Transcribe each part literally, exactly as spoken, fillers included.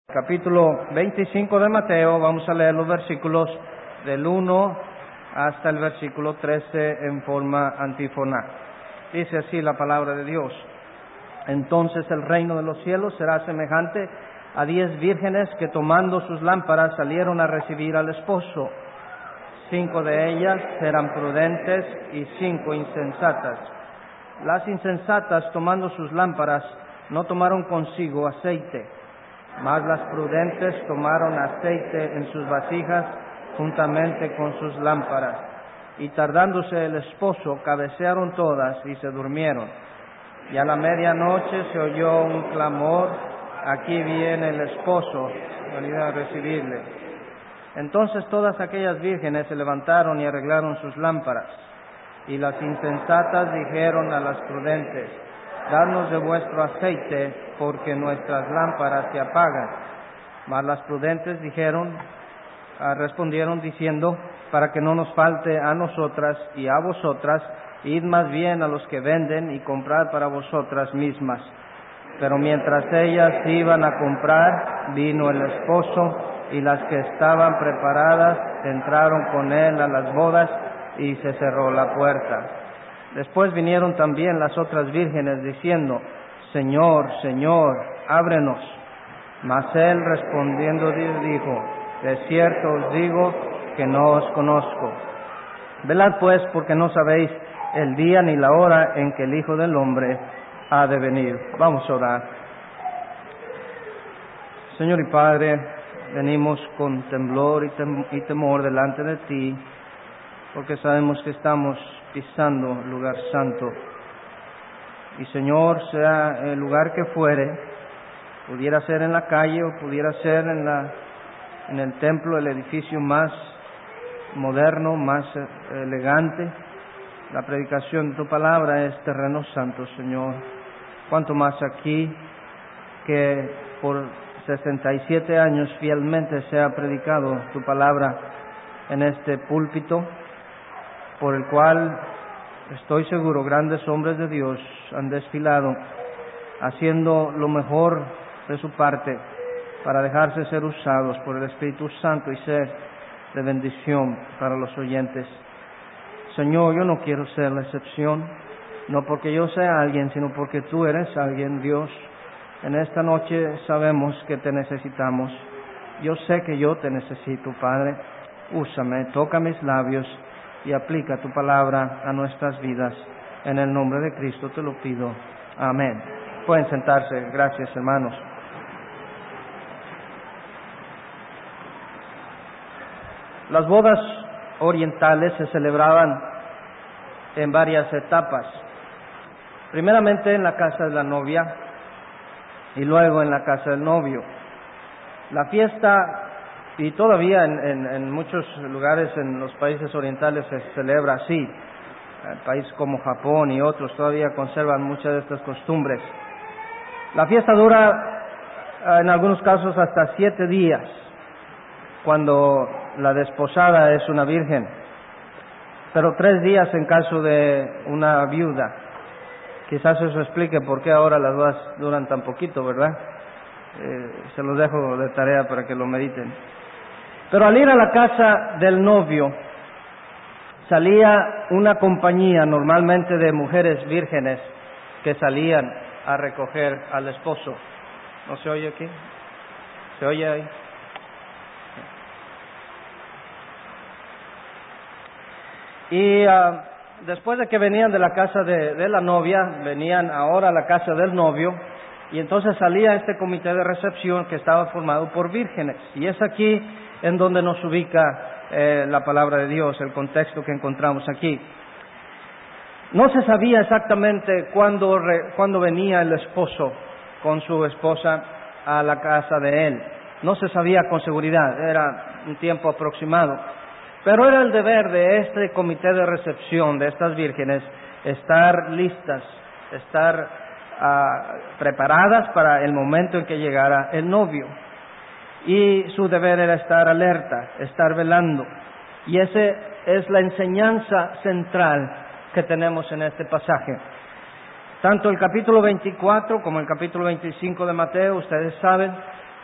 Capítulo veinticinco de Mateo, vamos a leer los versículos del uno hasta el versículo trece en forma antífona. Dice así la palabra de Dios: Entonces el reino de los cielos será semejante a diez vírgenes que tomando sus lámparas salieron a recibir al esposo. Cinco de ellas eran prudentes y cinco insensatas. Las insensatas, tomando sus lámparas, no tomaron consigo aceite, mas las prudentes tomaron aceite en sus vasijas juntamente con sus lámparas. Y tardándose el esposo, cabecearon todas y se durmieron. Y a la medianoche se oyó un clamor: aquí viene el esposo, venid a recibirle. Entonces todas aquellas vírgenes se levantaron y arreglaron sus lámparas. Y las insensatas dijeron a las prudentes: Dadnos de vuestro aceite, porque nuestras lámparas se apagan. Mas las prudentes dijeron, ah, respondieron diciendo: Para que no nos falte a nosotras y a vosotras, id más bien a los que venden y comprad para vosotras mismas. Pero mientras ellas iban a comprar, vino el esposo, y las que estaban preparadas entraron con él a las bodas, y se cerró la puerta. Después vinieron también las otras vírgenes diciendo: Señor, Señor, ábrenos. Mas él respondiendo dijo: De cierto os digo que no os conozco. Velad pues, porque no sabéis el día ni la hora en que el Hijo del Hombre ha de venir. Vamos a orar. Señor y Padre, venimos con temblor y, tem- y temor delante de ti, porque sabemos que estamos pisando lugar santo. Y Señor, sea el lugar que fuere, pudiera ser en la calle o pudiera ser en la en el templo, el edificio más moderno, más elegante, la predicación de tu palabra es terreno santo, Señor. Cuanto más aquí, que por sesenta y siete años fielmente se ha predicado tu palabra en este púlpito, por el cual estoy seguro grandes hombres de Dios han desfilado haciendo lo mejor de su parte para dejarse ser usados por el Espíritu Santo y ser de bendición para los oyentes. Señor, yo no quiero ser la excepción, no porque yo sea alguien, sino porque tú eres alguien, Dios. En esta noche sabemos que te necesitamos. Yo sé que yo te necesito, Padre. Úsame, toca mis labios y aplica tu palabra a nuestras vidas. En el nombre de Cristo te lo pido. Amén. Pueden sentarse. Gracias, hermanos. Las bodas orientales se celebraban en varias etapas. Primeramente en la casa de la novia y luego en la casa del novio. La fiesta, y todavía en, en, en muchos lugares en los países orientales se celebra así. En países como Japón y otros todavía conservan muchas de estas costumbres. La fiesta dura en algunos casos hasta siete días, cuando la desposada es una virgen, pero tres días en caso de una viuda. Quizás eso explique por qué ahora las bodas duran tan poquito, ¿verdad? Eh, se los dejo de tarea para que lo mediten. Pero al ir a la casa del novio, salía una compañía normalmente de mujeres vírgenes que salían a recoger al esposo. ¿No se oye aquí? ¿Se oye ahí? Y uh, después de que venían de la casa de, de la novia, venían ahora a la casa del novio, y entonces salía este comité de recepción que estaba formado por vírgenes. Y es aquí en donde nos ubica eh, la palabra de Dios, el contexto que encontramos aquí. No se sabía exactamente cuándo, re, cuándo venía el esposo con su esposa a la casa de él. No se sabía con seguridad, era un tiempo aproximado. Pero era el deber de este comité de recepción, de estas vírgenes, estar listas, estar uh, preparadas para el momento en que llegara el novio. Y su deber era estar alerta, estar velando. Y esa es la enseñanza central que tenemos en este pasaje. Tanto el capítulo veinticuatro como el capítulo veinticinco de Mateo, ustedes saben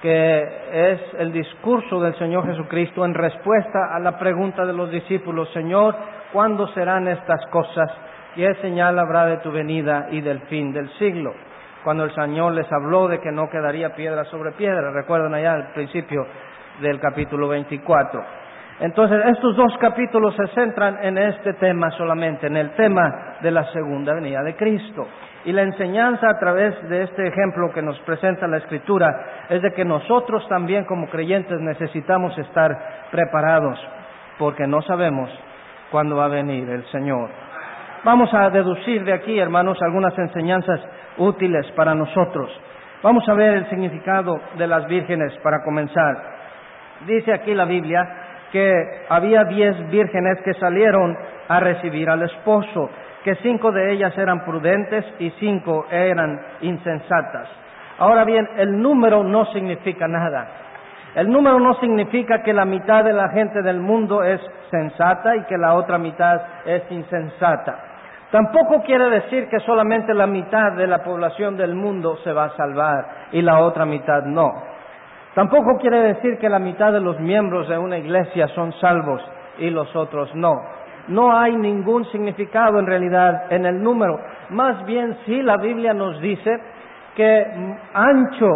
que es el discurso del Señor Jesucristo en respuesta a la pregunta de los discípulos: Señor, ¿cuándo serán estas cosas? ¿Qué señal habrá de tu venida y del fin del siglo? Cuando el Señor les habló de que no quedaría piedra sobre piedra, recuerdan allá al principio del capítulo veinticuatro. Entonces, estos dos capítulos se centran en este tema solamente, en el tema de la segunda venida de Cristo. Y la enseñanza a través de este ejemplo que nos presenta la Escritura es de que nosotros también como creyentes necesitamos estar preparados, porque no sabemos cuándo va a venir el Señor. Vamos a deducir de aquí, hermanos, algunas enseñanzas útiles para nosotros. Vamos a ver el significado de las vírgenes para comenzar. Dice aquí la Biblia que había diez vírgenes que salieron a recibir al esposo, que cinco de ellas eran prudentes y cinco eran insensatas. Ahora bien, el número no significa nada. El número no significa que la mitad de la gente del mundo es sensata y que la otra mitad es insensata. Tampoco quiere decir que solamente la mitad de la población del mundo se va a salvar y la otra mitad no. Tampoco quiere decir que la mitad de los miembros de una iglesia son salvos y los otros no. No hay ningún significado en realidad en el número. Más bien sí, la Biblia nos dice que ancho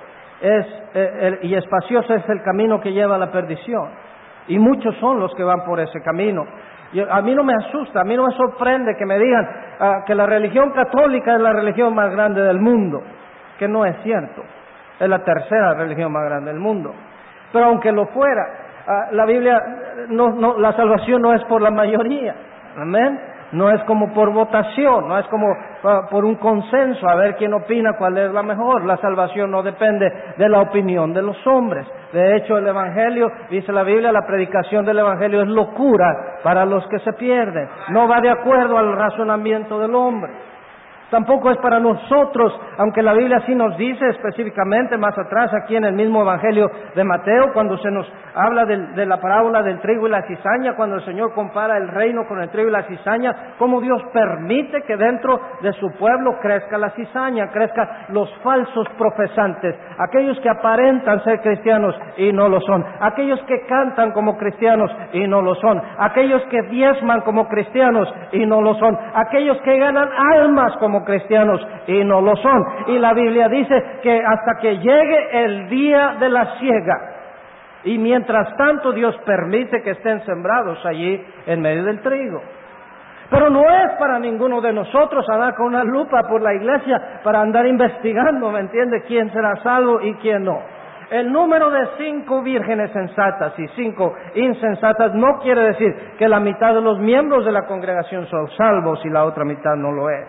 es eh, el, y espacioso es el camino que lleva a la perdición, y muchos son los que van por ese camino. Yo, a mí no me asusta, a mí no me sorprende que me digan uh, que la religión católica es la religión más grande del mundo, que no es cierto, es la tercera religión más grande del mundo. Pero aunque lo fuera, uh, la Biblia, no, no, la salvación no es por la mayoría, amén. No es como por votación, no es como uh, por un consenso, a ver quién opina cuál es la mejor. La salvación no depende de la opinión de los hombres. De hecho, el Evangelio, dice la Biblia, la predicación del Evangelio es locura para los que se pierden. No va de acuerdo al razonamiento del hombre. Tampoco es para nosotros, aunque la Biblia sí nos dice específicamente más atrás aquí en el mismo Evangelio de Mateo, cuando se nos habla de, de la parábola del trigo y la cizaña, cuando el Señor compara el reino con el trigo y la cizaña, cómo Dios permite que dentro de su pueblo crezca la cizaña, crezcan los falsos profesantes, aquellos que aparentan ser cristianos y no lo son, aquellos que cantan como cristianos y no lo son, aquellos que diezman como cristianos y no lo son, aquellos que ganan almas como cristianos y no lo son. Y la Biblia dice que hasta que llegue el día de la siega, y mientras tanto Dios permite que estén sembrados allí en medio del trigo. Pero no es para ninguno de nosotros andar con una lupa por la iglesia para andar investigando, ¿me entiende?, quién será salvo y quién no. El número de cinco vírgenes sensatas y cinco insensatas no quiere decir que la mitad de los miembros de la congregación son salvos y la otra mitad no lo es.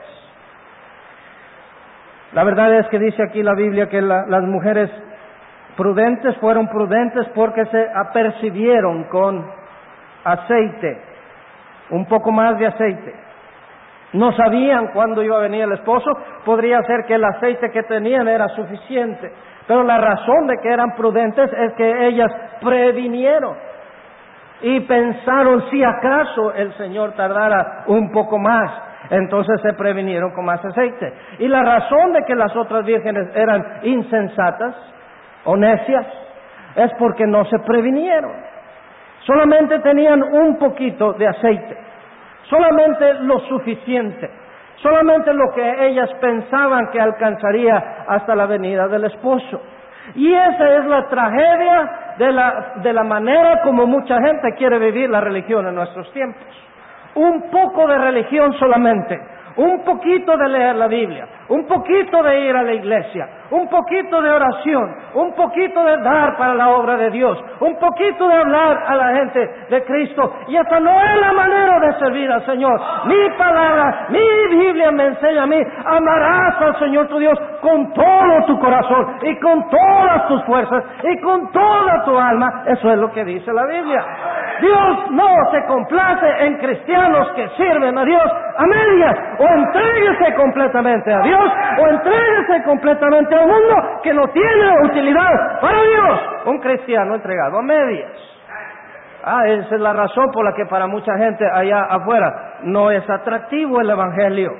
La verdad es que dice aquí la Biblia que la, las mujeres prudentes fueron prudentes porque se apercibieron con aceite, un poco más de aceite. No sabían cuándo iba a venir el esposo, podría ser que el aceite que tenían era suficiente, pero la razón de que eran prudentes es que ellas previnieron y pensaron si acaso el Señor tardara un poco más. Entonces se previnieron con más aceite. Y la razón de que las otras vírgenes eran insensatas o necias es porque no se previnieron. Solamente tenían un poquito de aceite, solamente lo suficiente, solamente lo que ellas pensaban que alcanzaría hasta la venida del esposo. Y esa es la tragedia de la, de la manera como mucha gente quiere vivir la religión en nuestros tiempos. Un poco de religión solamente, un poquito de leer la Biblia, un poquito de ir a la iglesia, un poquito de oración, un poquito de dar para la obra de Dios, un poquito de hablar a la gente de Cristo. Y esa no es la manera de servir al Señor. Mi palabra, mi Biblia me enseña a mí: amarás al Señor tu Dios con todo tu corazón y con todas tus fuerzas y con toda tu alma. Eso es lo que dice la Biblia. Dios no se complace en cristianos que sirven a Dios a medias. O entréguese completamente a Dios, o entréguese completamente al mundo, que no tiene utilidad para Dios. Un cristiano entregado a medias. Ah, esa es la razón por la que para mucha gente allá afuera no es atractivo el Evangelio.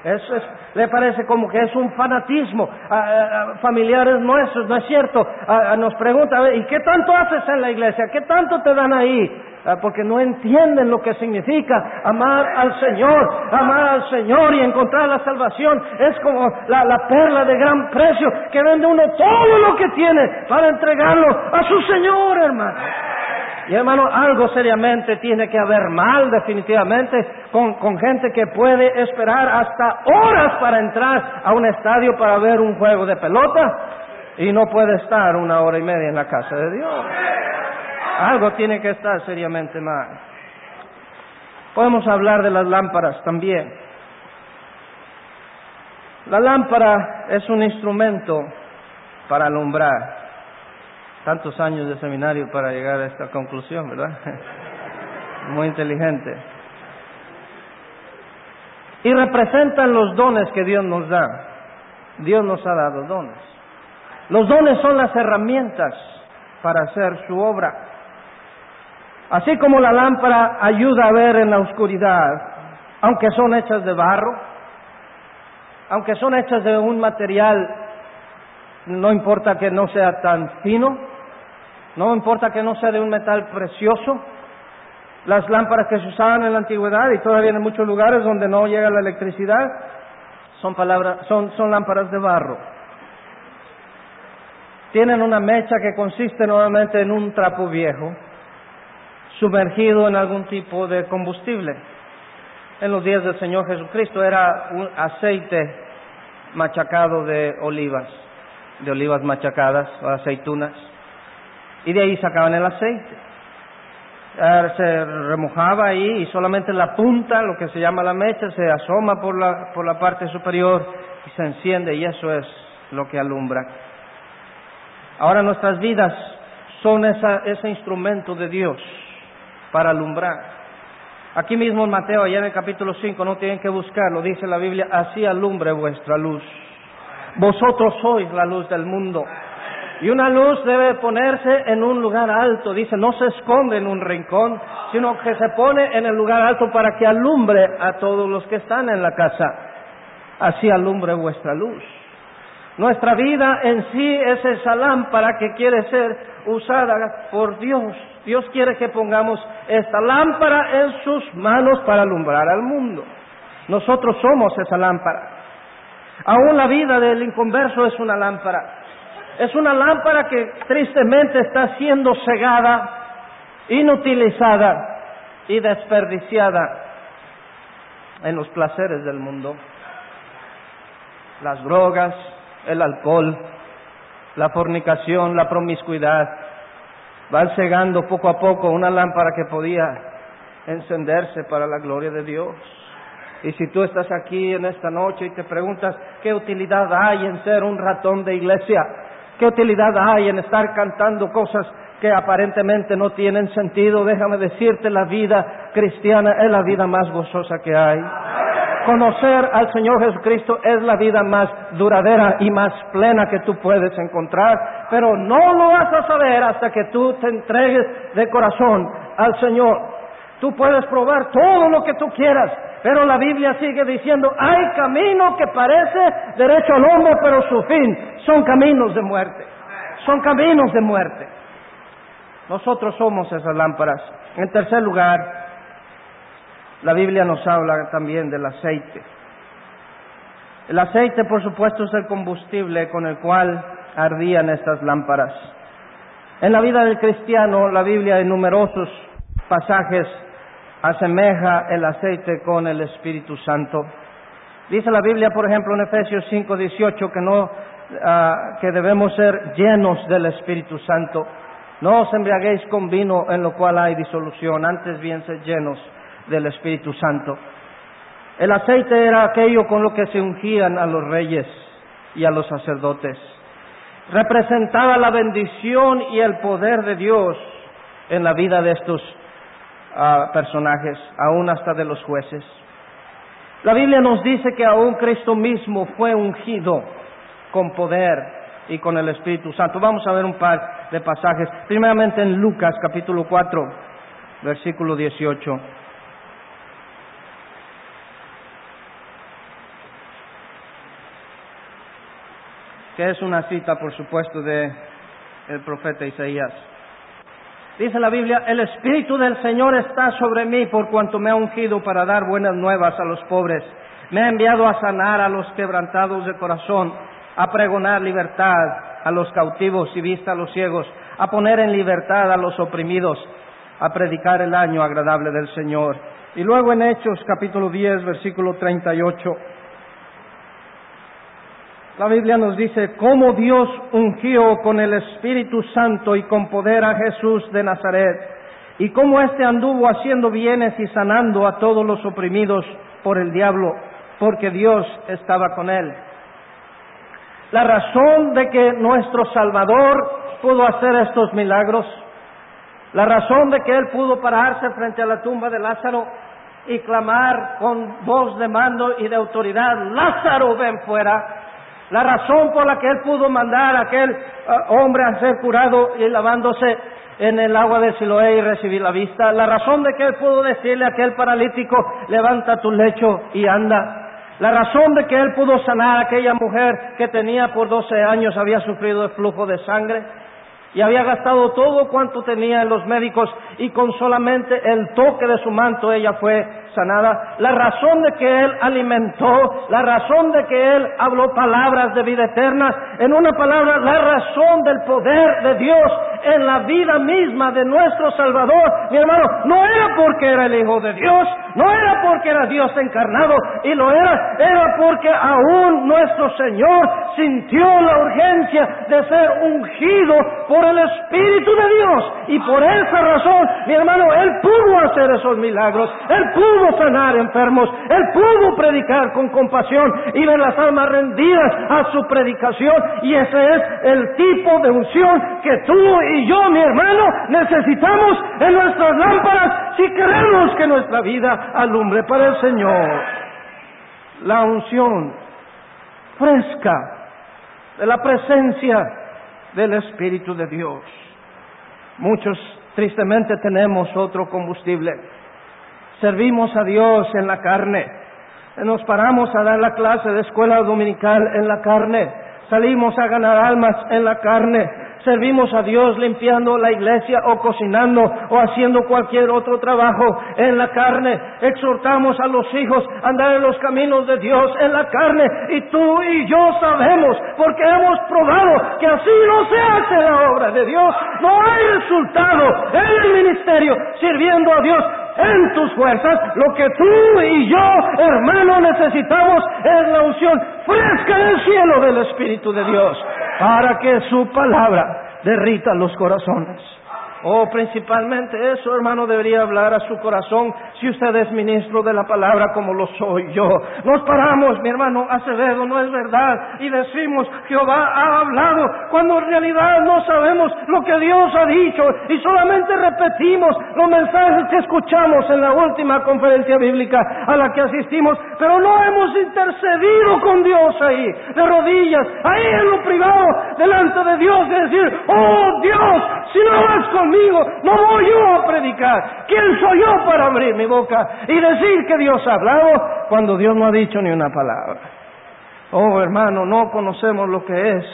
Eso es, le parece como que es un fanatismo. A, a, a familiares nuestros, ¿no es cierto? A, a nos preguntan, ¿y qué tanto haces en la iglesia? ¿Qué tanto te dan ahí? A, porque no entienden lo que significa amar al Señor, amar al Señor y encontrar la salvación. Es como la, la perla de gran precio que vende uno todo lo que tiene para entregarlo a su Señor, hermano. Y hermano, algo seriamente tiene que haber mal definitivamente con, con gente que puede esperar hasta horas para entrar a un estadio para ver un juego de pelota y no puede estar una hora y media en la casa de Dios. Algo tiene que estar seriamente mal. Podemos hablar de las lámparas también. La lámpara es un instrumento para alumbrar. Tantos años de seminario para llegar a esta conclusión, ¿verdad? Muy inteligente. Y representan los dones que Dios nos da. Dios nos ha dado dones. Los dones son las herramientas para hacer su obra. Así como la lámpara ayuda a ver en la oscuridad, aunque son hechas de barro, aunque son hechas de un material, no importa que no sea tan fino, no importa que no sea de un metal precioso. Las lámparas que se usaban en la antigüedad y todavía en muchos lugares donde no llega la electricidad son, palabras, son, son lámparas de barro. Tienen una mecha que consiste nuevamente en un trapo viejo sumergido en algún tipo de combustible. En los días del Señor Jesucristo era un aceite machacado de olivas, de olivas machacadas o aceitunas. Y de ahí sacaban el aceite. Se remojaba ahí y solamente la punta, lo que se llama la mecha, se asoma por la, por la parte superior y se enciende, y eso es lo que alumbra. Ahora nuestras vidas son esa, ese instrumento de Dios para alumbrar. Aquí mismo en Mateo, allá en el capítulo cinco, no tienen que buscarlo, dice la Biblia, así alumbre vuestra luz. Vosotros sois la luz del mundo. Y una luz debe ponerse en un lugar alto, dice, no se esconde en un rincón, sino que se pone en el lugar alto para que alumbre a todos los que están en la casa. Así alumbre vuestra luz. Nuestra vida en sí es esa lámpara que quiere ser usada por Dios. Dios quiere que pongamos esta lámpara en sus manos para alumbrar al mundo. Nosotros somos esa lámpara. Aún la vida del inconverso es una lámpara. Es una lámpara que tristemente está siendo cegada, inutilizada y desperdiciada en los placeres del mundo. Las drogas, el alcohol, la fornicación, la promiscuidad, van cegando poco a poco una lámpara que podía encenderse para la gloria de Dios. Y si tú estás aquí en esta noche y te preguntas qué utilidad hay en ser un ratón de iglesia, qué utilidad hay en estar cantando cosas que aparentemente no tienen sentido, déjame decirte, la vida cristiana es la vida más gozosa que hay. Conocer al Señor Jesucristo es la vida más duradera y más plena que tú puedes encontrar, pero no lo vas a saber hasta que tú te entregues de corazón al Señor. Tú puedes probar todo lo que tú quieras, pero la Biblia sigue diciendo, hay camino que parece derecho al hombre, pero su fin son caminos de muerte. Son caminos de muerte. Nosotros somos esas lámparas. En tercer lugar, la Biblia nos habla también del aceite. El aceite, por supuesto, es el combustible con el cual ardían estas lámparas. En la vida del cristiano, la Biblia en numerosos pasajes asemeja el aceite con el Espíritu Santo. Dice la Biblia, por ejemplo, en Efesios cinco dieciocho, que no, uh, que debemos ser llenos del Espíritu Santo. No os embriaguéis con vino en lo cual hay disolución, antes bien sed llenos del Espíritu Santo. El aceite era aquello con lo que se ungían a los reyes y a los sacerdotes. Representaba la bendición y el poder de Dios en la vida de estos uh, personajes, aún hasta de los jueces. La Biblia nos dice que aún Cristo mismo fue ungido con poder y con el Espíritu Santo. Vamos a ver un par de pasajes. Primeramente en Lucas capítulo cuatro, versículo dieciocho. que es una cita, por supuesto, de el profeta Isaías. Dice la Biblia: el Espíritu del Señor está sobre mí, por cuanto me ha ungido para dar buenas nuevas a los pobres. Me ha enviado a sanar a los quebrantados de corazón, a pregonar libertad a los cautivos y vista a los ciegos, a poner en libertad a los oprimidos, a predicar el año agradable del Señor. Y luego en Hechos capítulo diez, versículo treinta y ocho, la Biblia nos dice: cómo Dios ungió con el Espíritu Santo y con poder a Jesús de Nazaret, y cómo éste anduvo haciendo bienes y sanando a todos los oprimidos por el diablo, porque Dios estaba con él. La razón de que nuestro Salvador pudo hacer estos milagros, la razón de que Él pudo pararse frente a la tumba de Lázaro y clamar con voz de mando y de autoridad: Lázaro, ven fuera. La razón por la que Él pudo mandar a aquel uh, hombre a ser curado y lavándose en el agua de Siloé y recibir la vista. La razón de que Él pudo decirle a aquel paralítico: levanta tu lecho y anda. La razón de que Él pudo sanar a aquella mujer que tenía por doce años, había sufrido de flujo de sangre y había gastado todo cuanto tenía en los médicos, y con solamente el toque de su manto ella fue sanada. La razón de que Él alimentó, la razón de que Él habló palabras de vida eterna, en una palabra, la razón del poder de Dios en la vida misma de nuestro Salvador, mi hermano, no era porque era el Hijo de Dios, no era porque era Dios encarnado, y lo era, era porque aún nuestro Señor sintió la urgencia de ser ungido por el Espíritu de Dios, y por esa razón, mi hermano, Él pudo hacer esos milagros, Él pudo sanar enfermos, Él pudo predicar con compasión y ver las almas rendidas a su predicación, y ese es el tipo de unción que tú y yo, mi hermano, necesitamos en nuestras lámparas si queremos que nuestra vida alumbre para el Señor. La unción fresca de la presencia del Espíritu de Dios. Muchos tristemente tenemos otro combustible. Servimos a Dios en la carne. Nos paramos a dar la clase de escuela dominical en la carne. Salimos a ganar almas en la carne. Servimos a Dios limpiando la iglesia o cocinando o haciendo cualquier otro trabajo en la carne. Exhortamos a los hijos a andar en los caminos de Dios en la carne. Y tú y yo sabemos, porque hemos probado, que así no se hace la obra de Dios. No hay resultado en el ministerio sirviendo a Dios en tus fuerzas. Lo que tú y yo, hermano, necesitamos es la unción fresca del cielo del Espíritu de Dios, para que su palabra derrita los corazones. Oh, principalmente eso, hermano, debería hablar a su corazón si usted es ministro de la palabra como lo soy yo. Nos paramos, mi hermano Acevedo, no es verdad, y decimos: Jehová ha hablado, cuando en realidad no sabemos lo que Dios ha dicho, y solamente repetimos los mensajes que escuchamos en la última conferencia bíblica a la que asistimos, pero no hemos intercedido con Dios ahí, de rodillas, ahí en lo privado, delante de Dios, de decir: oh Dios, si no vas conmigo, no voy yo a predicar. ¿Quién soy yo para abrir mi boca y decir que Dios ha hablado cuando Dios no ha dicho ni una palabra? Oh, hermano, no conocemos lo que es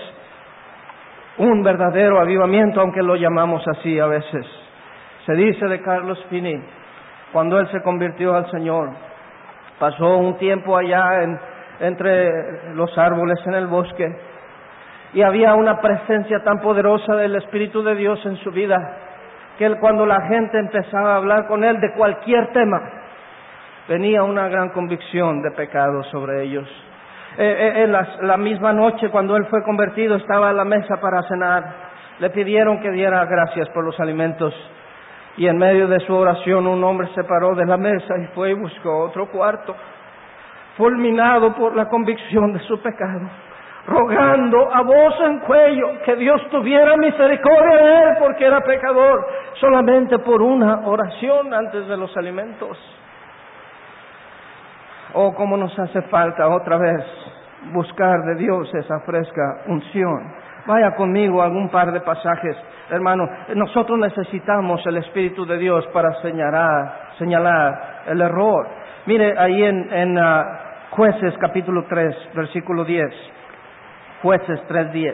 un verdadero avivamiento, aunque lo llamamos así a veces. Se dice de Carlos Finney, cuando él se convirtió al Señor, pasó un tiempo allá en, entre los árboles en el bosque, y había una presencia tan poderosa del Espíritu de Dios en su vida, que él, cuando la gente empezaba a hablar con él de cualquier tema, venía una gran convicción de pecado sobre ellos. Eh, eh, en la, la misma noche, cuando él fue convertido, estaba en la mesa para cenar. Le pidieron que diera gracias por los alimentos, y en medio de su oración un hombre se paró de la mesa y fue y buscó otro cuarto, fulminado por la convicción de su pecado, rogando a voz en cuello que Dios tuviera misericordia de él, porque era pecador, solamente por una oración antes de los alimentos. Oh, cómo nos hace falta otra vez buscar de Dios esa fresca unción. Vaya conmigo a algún par de pasajes, hermano. Nosotros necesitamos el Espíritu de Dios para señalar, señalar el error. Mire ahí en, en uh, Jueces capítulo tres, versículo diez. Jueces tres diez.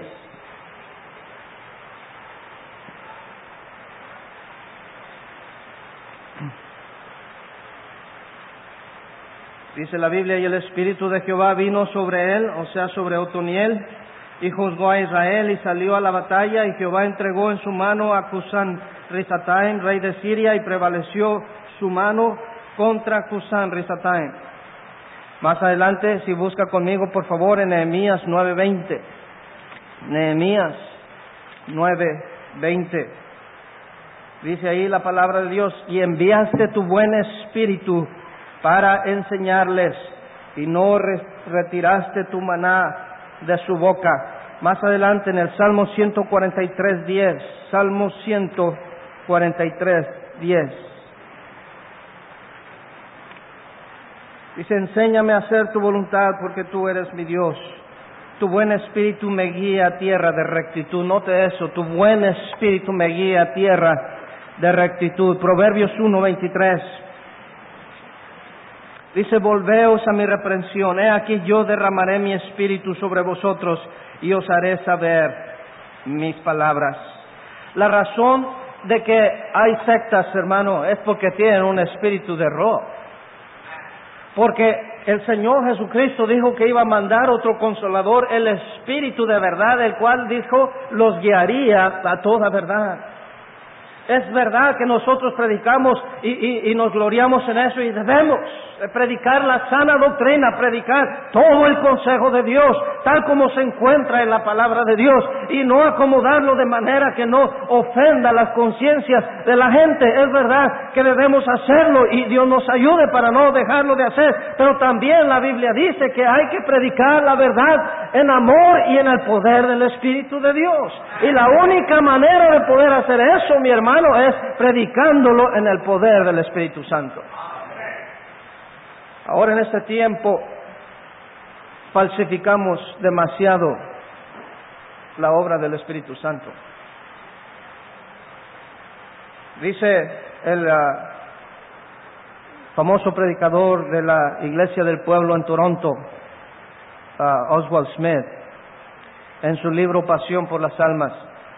Dice la Biblia, y el Espíritu de Jehová vino sobre él, o sea, sobre Otoniel, y juzgó a Israel, y salió a la batalla, y Jehová entregó en su mano a Cusán Risataim, rey de Siria, y prevaleció su mano contra Cusán Risataim. Más adelante, si busca conmigo, por favor, en Nehemías nueve veinte. Nehemías nueve veinte. Dice ahí la palabra de Dios, y enviaste tu buen espíritu para enseñarles, y no re- retiraste tu maná de su boca. Más adelante en el Salmo ciento cuarenta y tres diez, Salmo ciento cuarenta y tres diez. Dice, enséñame a hacer tu voluntad, porque tú eres mi Dios. Tu buen espíritu me guía a tierra de rectitud. Note eso, tu buen espíritu me guía a tierra de rectitud. Proverbios uno veintitrés. Dice, volveos a mi reprensión, he aquí yo derramaré mi espíritu sobre vosotros y os haré saber mis palabras. La razón de que hay sectas, hermano, es porque tienen un espíritu de error. Porque el Señor Jesucristo dijo que iba a mandar otro consolador, el Espíritu de verdad, el cual dijo los guiaría a toda verdad. Es verdad que nosotros predicamos y, y, y nos gloriamos en eso, y debemos predicar la sana doctrina, predicar todo el consejo de Dios, tal como se encuentra en la palabra de Dios, y no acomodarlo de manera que no ofenda las conciencias de la gente. Es verdad que debemos hacerlo y Dios nos ayude para no dejarlo de hacer, pero también la Biblia dice que hay que predicar la verdad en amor y en el poder del Espíritu de Dios. Y la única manera de poder hacer eso, mi hermano, es predicándolo en el poder del Espíritu Santo. Ahora en este tiempo falsificamos demasiado la obra del Espíritu Santo. Dice el uh, famoso predicador de la Iglesia del Pueblo en Toronto, uh, Oswald Smith, en su libro Pasión por las Almas,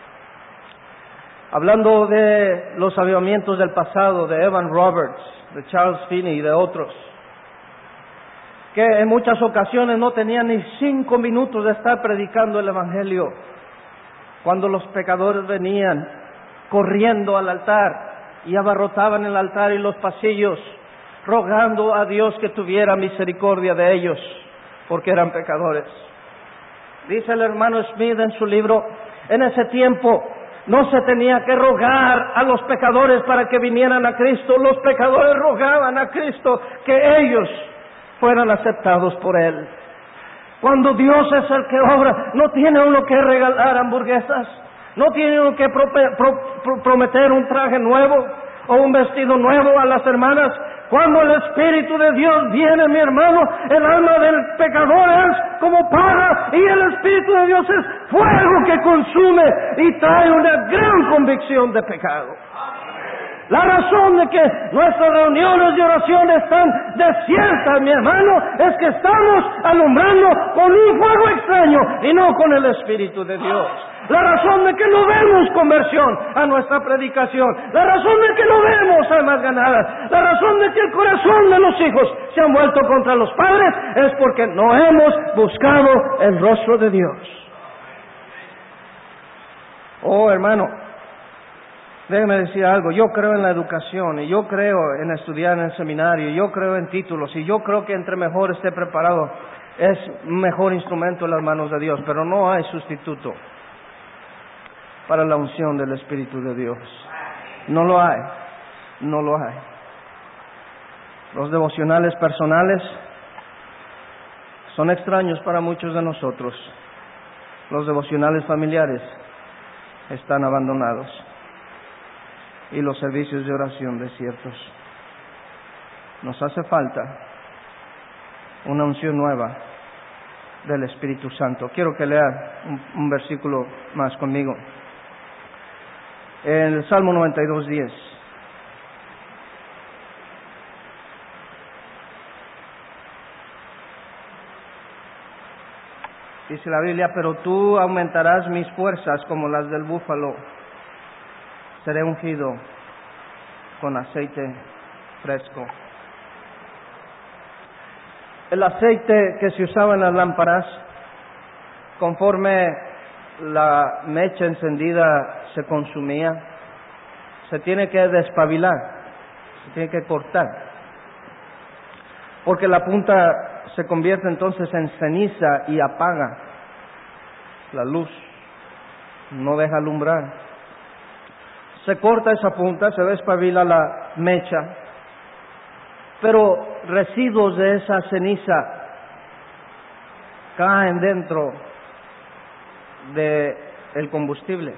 hablando de los avivamientos del pasado, de Evan Roberts, de Charles Finney y de otros, que en muchas ocasiones no tenían ni cinco minutos de estar predicando el Evangelio, cuando los pecadores venían corriendo al altar y abarrotaban el altar y los pasillos, rogando a Dios que tuviera misericordia de ellos, porque eran pecadores. Dice el hermano Smith en su libro, en ese tiempo no se tenía que rogar a los pecadores para que vinieran a Cristo. Los pecadores rogaban a Cristo que ellos fueran aceptados por Él. Cuando Dios es el que obra, no tiene uno que regalar hamburguesas, no tiene uno que pro, pro, pro, prometer un traje nuevo o un vestido nuevo a las hermanas. Cuando el Espíritu de Dios viene, mi hermano, el alma del pecador es como paja, y el Espíritu de Dios es fuego que consume y trae una gran convicción de pecado. La razón de que nuestras reuniones de oración están desiertas, mi hermano, es que estamos alumbrando con un fuego extraño y no con el Espíritu de Dios. La razón de que no vemos conversión a nuestra predicación, la razón de que no vemos almas ganadas, la razón de que el corazón de los hijos se han vuelto contra los padres, es porque no hemos buscado el rostro de Dios. Oh, hermano, déjeme decir algo. Yo creo en la educación, y yo creo en estudiar en el seminario, y yo creo en títulos, y yo creo que entre mejor esté preparado es mejor instrumento en las manos de Dios, pero no hay sustituto para la unción del Espíritu de Dios. No lo hay, no lo hay. Los devocionales personales son extraños para muchos de nosotros. Los devocionales familiares están abandonados, y los servicios de oración desiertos. Nos hace falta una unción nueva del Espíritu Santo. Quiero que lea un, un versículo más conmigo. En el Salmo noventa y dos diez. Dice la Biblia, pero tú aumentarás mis fuerzas como las del búfalo. Seré ungido con aceite fresco. El aceite que se usaba en las lámparas, conforme la mecha encendida se consumía, se tiene que despabilar, se tiene que cortar, porque la punta se convierte entonces en ceniza y apaga la luz, no deja alumbrar. Se corta esa punta, se despabila la mecha, pero residuos de esa ceniza caen dentro de el combustible.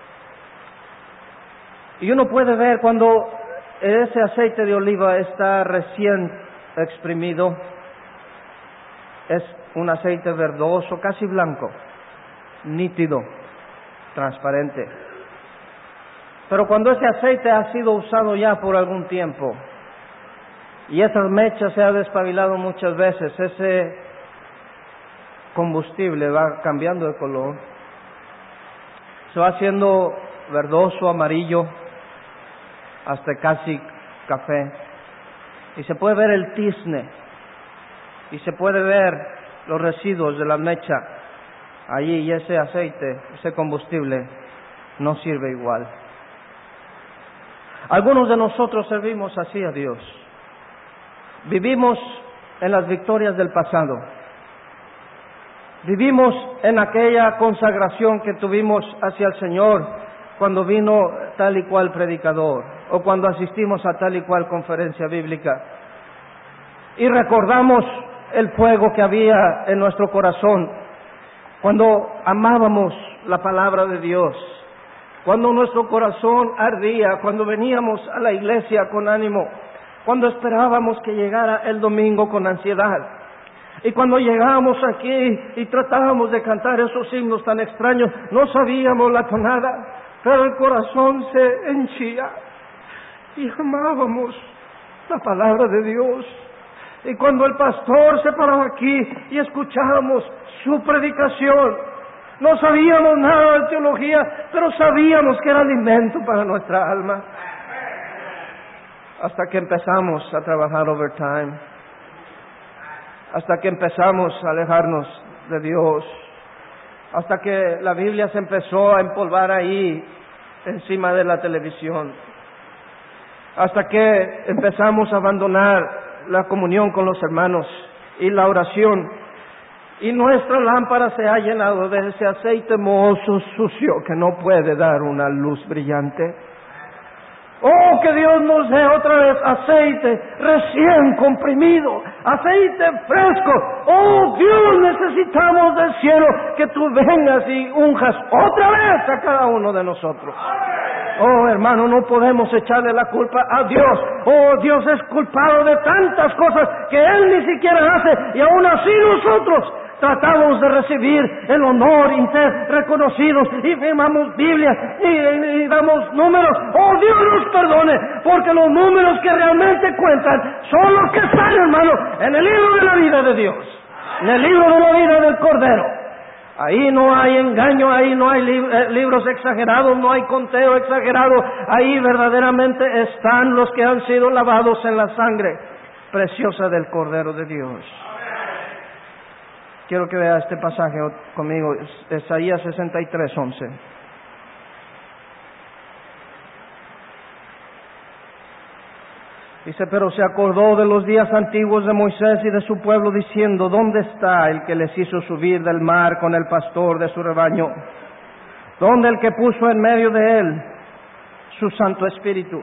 Y uno puede ver cuando ese aceite de oliva está recién exprimido, es un aceite verdoso, casi blanco, nítido, transparente. Pero cuando ese aceite ha sido usado ya por algún tiempo y esa mecha se ha despabilado muchas veces, ese combustible va cambiando de color, se va haciendo verdoso, amarillo, hasta casi café, y se puede ver el tizne, y se puede ver los residuos de la mecha allí, y ese aceite, ese combustible no sirve igual. Algunos de nosotros servimos así a Dios. Vivimos en las victorias del pasado. Vivimos en aquella consagración que tuvimos hacia el Señor cuando vino tal y cual predicador o cuando asistimos a tal y cual conferencia bíblica. Y recordamos el fuego que había en nuestro corazón cuando amábamos la palabra de Dios, cuando nuestro corazón ardía, cuando veníamos a la iglesia con ánimo, cuando esperábamos que llegara el domingo con ansiedad. Y cuando llegábamos aquí y tratábamos de cantar esos himnos tan extraños, no sabíamos la tonada, pero el corazón se henchía y amábamos la palabra de Dios. Y cuando el pastor se paraba aquí y escuchábamos su predicación, no sabíamos nada de teología, pero sabíamos que era alimento para nuestra alma. Hasta que empezamos a trabajar overtime, hasta que empezamos a alejarnos de Dios, hasta que la Biblia se empezó a empolvar ahí encima de la televisión, hasta que empezamos a abandonar la comunión con los hermanos y la oración, y nuestra lámpara se ha llenado de ese aceite mohoso, sucio, que no puede dar una luz brillante. Oh, que Dios nos dé otra vez aceite recién comprimido, aceite fresco. Oh, Dios, necesitamos del cielo que tú vengas y unjas otra vez a cada uno de nosotros. Oh, hermano, no podemos echarle la culpa a Dios. Oh, Dios es culpado de tantas cosas que Él ni siquiera hace, y aún así nosotros tratamos de recibir el honor y ser reconocidos y firmamos Biblias y, y, y damos números. Oh, Dios nos perdone, porque los números que realmente cuentan son los que están, hermano, en el libro de la vida de Dios, en el libro de la vida del Cordero. Ahí no hay engaño, ahí no hay lib- eh, libros exagerados, no hay conteo exagerado. Ahí verdaderamente están los que han sido lavados en la sangre preciosa del Cordero de Dios. Quiero que vea este pasaje conmigo, Isaías sesenta y tres, once. Dice, pero se acordó de los días antiguos de Moisés y de su pueblo, diciendo, ¿dónde está el que les hizo subir del mar con el pastor de su rebaño? ¿Dónde el que puso en medio de él su Santo Espíritu?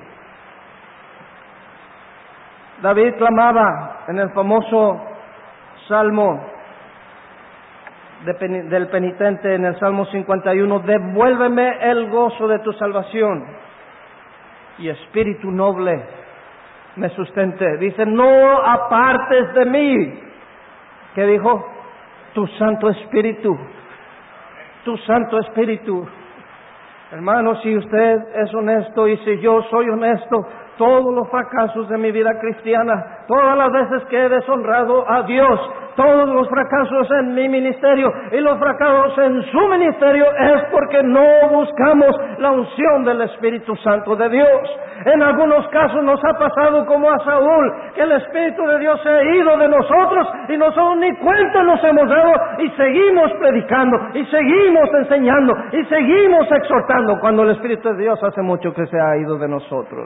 David clamaba en el famoso Salmo de pen, del penitente, en el Salmo cincuenta y uno, devuélveme el gozo de tu salvación y espíritu noble me sustente. Dice, no apartes de mí. ¿Qué dijo? Tu Santo Espíritu. Tu Santo Espíritu. Hermano, si usted es honesto y si yo soy honesto, todos los fracasos de mi vida cristiana, todas las veces que he deshonrado a Dios, todos los fracasos en mi ministerio y los fracasos en su ministerio es porque no buscamos la unción del Espíritu Santo de Dios. En algunos casos nos ha pasado como a Saúl, que el Espíritu de Dios se ha ido de nosotros y nosotros ni cuenta nos hemos dado y seguimos predicando y seguimos enseñando y seguimos exhortando cuando el Espíritu de Dios hace mucho que se ha ido de nosotros.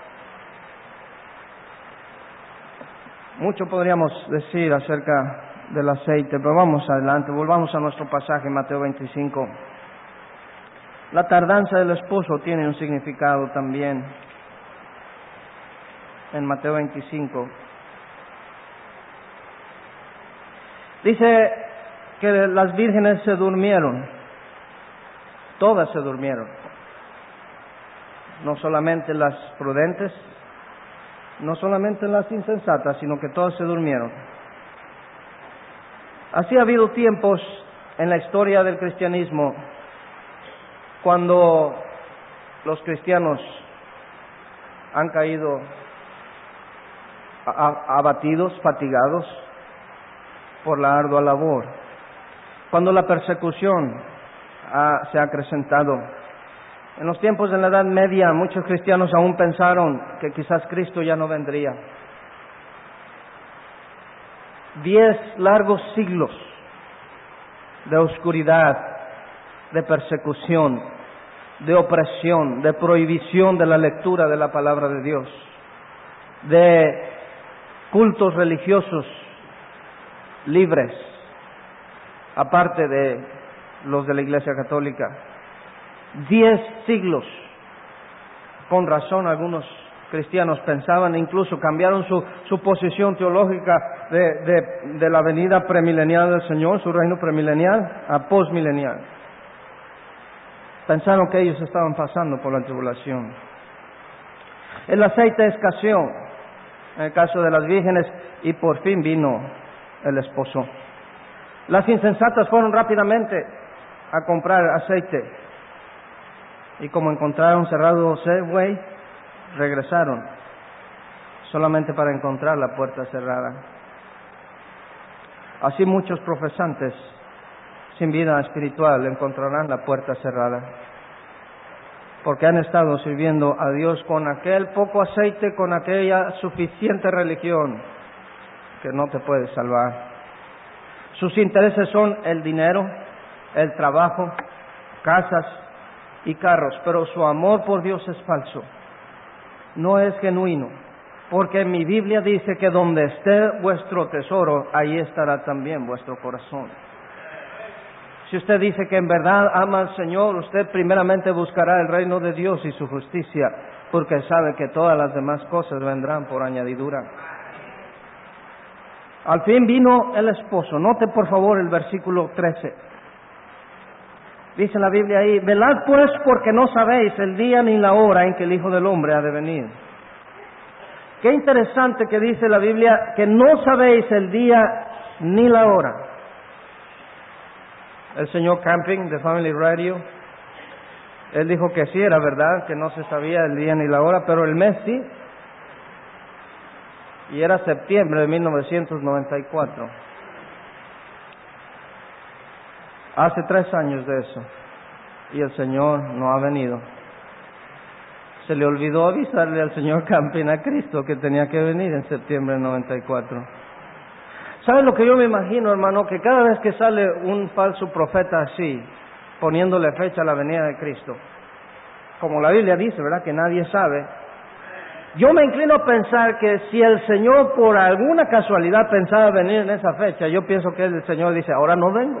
Mucho podríamos decir acerca del aceite, pero vamos adelante, volvamos a nuestro pasaje, Mateo veinticinco. La tardanza del esposo tiene un significado también. En Mateo veinticinco dice que las vírgenes se durmieron, todas se durmieron, no solamente las prudentes, no solamente las insensatas, sino que todas se durmieron. Así ha habido tiempos en la historia del cristianismo cuando los cristianos han caído abatidos, fatigados por la ardua labor, cuando la persecución ha, se ha acrecentado. En los tiempos de la Edad Media, muchos cristianos aún pensaron que quizás Cristo ya no vendría. Diez largos siglos de oscuridad, de persecución, de opresión, de prohibición de la lectura de la palabra de Dios, de cultos religiosos libres, aparte de los de la Iglesia Católica. Diez siglos. Con razón algunos cristianos pensaban, incluso cambiaron su, su posición teológica de, de, de la venida premilenial del Señor, su reino premilenial, a postmilenial. Pensaron que ellos estaban pasando por la tribulación. El aceite escaseó en el caso de las vírgenes y por fin vino el esposo. Las insensatas fueron rápidamente a comprar aceite. Y como encontraron cerrado Safeway, regresaron solamente para encontrar la puerta cerrada. Así muchos profesantes sin vida espiritual encontrarán la puerta cerrada, porque han estado sirviendo a Dios con aquel poco aceite, con aquella suficiente religión que no te puede salvar. Sus intereses son el dinero, el trabajo, casas y carros, pero su amor por Dios es falso, no es genuino, porque mi Biblia dice que donde esté vuestro tesoro, ahí estará también vuestro corazón. Si usted dice que en verdad ama al Señor, usted primeramente buscará el reino de Dios y su justicia, porque sabe que todas las demás cosas vendrán por añadidura. Al fin vino el esposo. Note por favor el versículo trece. Dice la Biblia ahí: velad pues, porque no sabéis el día ni la hora en que el Hijo del Hombre ha de venir. Qué interesante que dice la Biblia que no sabéis el día ni la hora. El señor Camping de Family Radio, él dijo que sí, era verdad, que no se sabía el día ni la hora, pero el mes sí. Y era septiembre de mil novecientos noventa y cuatro. Hace tres años de eso, y el Señor no ha venido. Se le olvidó avisarle al señor Camping, a Cristo, que tenía que venir en septiembre de noventa y cuatro. ¿Sabe lo que yo me imagino, hermano? Que cada vez que sale un falso profeta así, poniéndole fecha a la venida de Cristo, como la Biblia dice, ¿verdad?, que nadie sabe, yo me inclino a pensar que si el Señor por alguna casualidad pensaba venir en esa fecha, yo pienso que el Señor dice: ahora no vengo,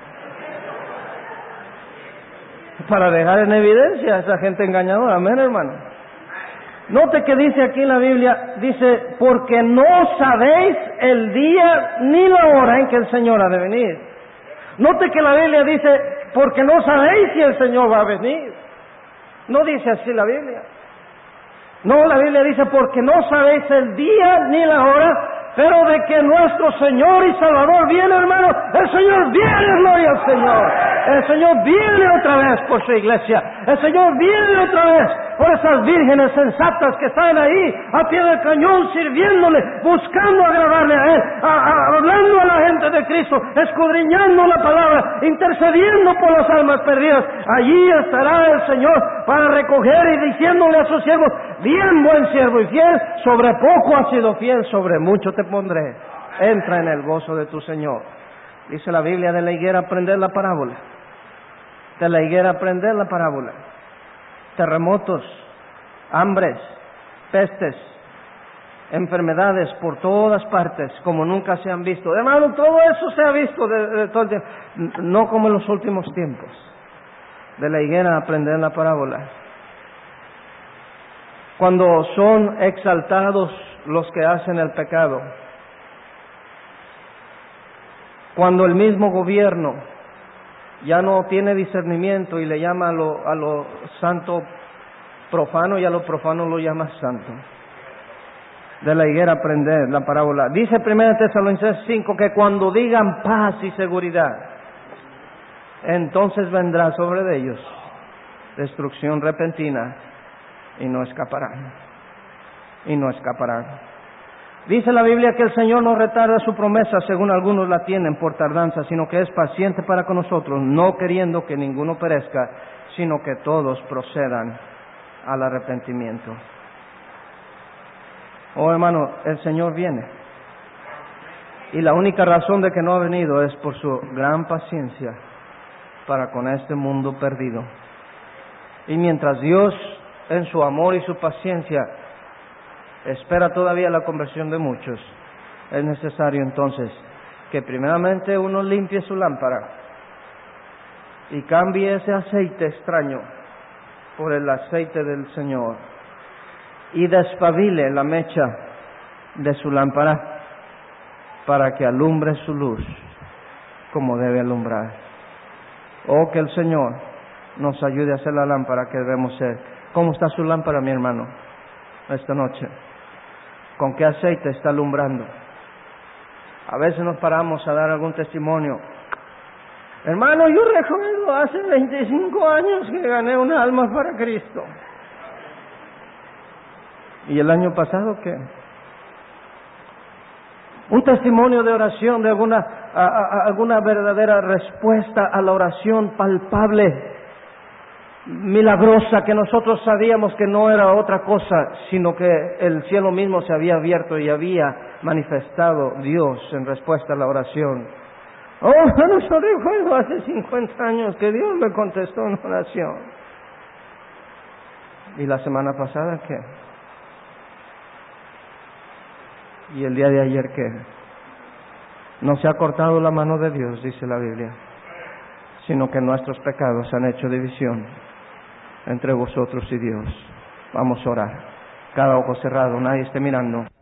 para dejar en evidencia a esa gente engañadora. Amén, hermano. Note que dice aquí en la Biblia, dice: porque no sabéis el día ni la hora en que el Señor ha de venir. Note que la Biblia dice: porque no sabéis si el Señor va a venir. No dice así la Biblia. No, la Biblia dice: porque no sabéis el día ni la hora, pero de que nuestro Señor y Salvador viene, hermano. El Señor viene, gloria al Señor. El Señor viene otra vez por su iglesia. El Señor viene otra vez por esas vírgenes sensatas que están ahí a pie del cañón sirviéndole, buscando agradarle a Él, a, a, hablando a la gente de Cristo, escudriñando la palabra, intercediendo por las almas perdidas. Allí estará el Señor para recoger y diciéndole a sus siervos: bien, buen siervo y fiel, sobre poco has sido fiel, sobre mucho te pondré. Entra en el gozo de tu Señor. Dice la Biblia: de la higuera aprender la parábola. De la higuera aprender la parábola. Terremotos, hambres, pestes, enfermedades por todas partes, como nunca se han visto. Hermano, todo eso se ha visto de, de todo el tiempo. No como en los últimos tiempos. De la higuera aprender la parábola. Cuando son exaltados los que hacen el pecado, cuando el mismo gobierno ya no tiene discernimiento y le llama a lo, a lo santo profano y a lo profano lo llama santo. De la higuera aprender la parábola. Dice primera Tesalonicenses cinco que cuando digan paz y seguridad, entonces vendrá sobre ellos destrucción repentina y no escaparán. Y no escaparán. Dice la Biblia que el Señor no retarda su promesa, según algunos la tienen por tardanza, sino que es paciente para con nosotros, no queriendo que ninguno perezca, sino que todos procedan al arrepentimiento. Oh hermano, el Señor viene. Y la única razón de que no ha venido es por su gran paciencia para con este mundo perdido. Y mientras Dios, en su amor y su paciencia, espera todavía la conversión de muchos, es necesario entonces que primeramente uno limpie su lámpara y cambie ese aceite extraño por el aceite del Señor y despabile la mecha de su lámpara para que alumbre su luz como debe alumbrar. Oh, que el Señor nos ayude a hacer la lámpara que debemos ser. ¿Cómo está su lámpara, mi hermano, esta noche? ¿Con qué aceite está alumbrando? A veces nos paramos a dar algún testimonio. Hermano, yo recuerdo hace veinticinco años que gané una alma para Cristo. ¿Y el año pasado qué? Un testimonio de oración, de alguna, a, a, alguna verdadera respuesta a la oración palpable, milagrosa, que nosotros sabíamos que no era otra cosa, sino que el cielo mismo se había abierto y había manifestado Dios en respuesta a la oración. Oh, no, yo recuerdo hace cincuenta años que Dios me contestó en oración. ¿Y la semana pasada qué? ¿Y el día de ayer qué? No se ha cortado la mano de Dios, dice la Biblia, sino que nuestros pecados han hecho división entre vosotros y Dios. Vamos a orar. Cada ojo cerrado, nadie esté mirando.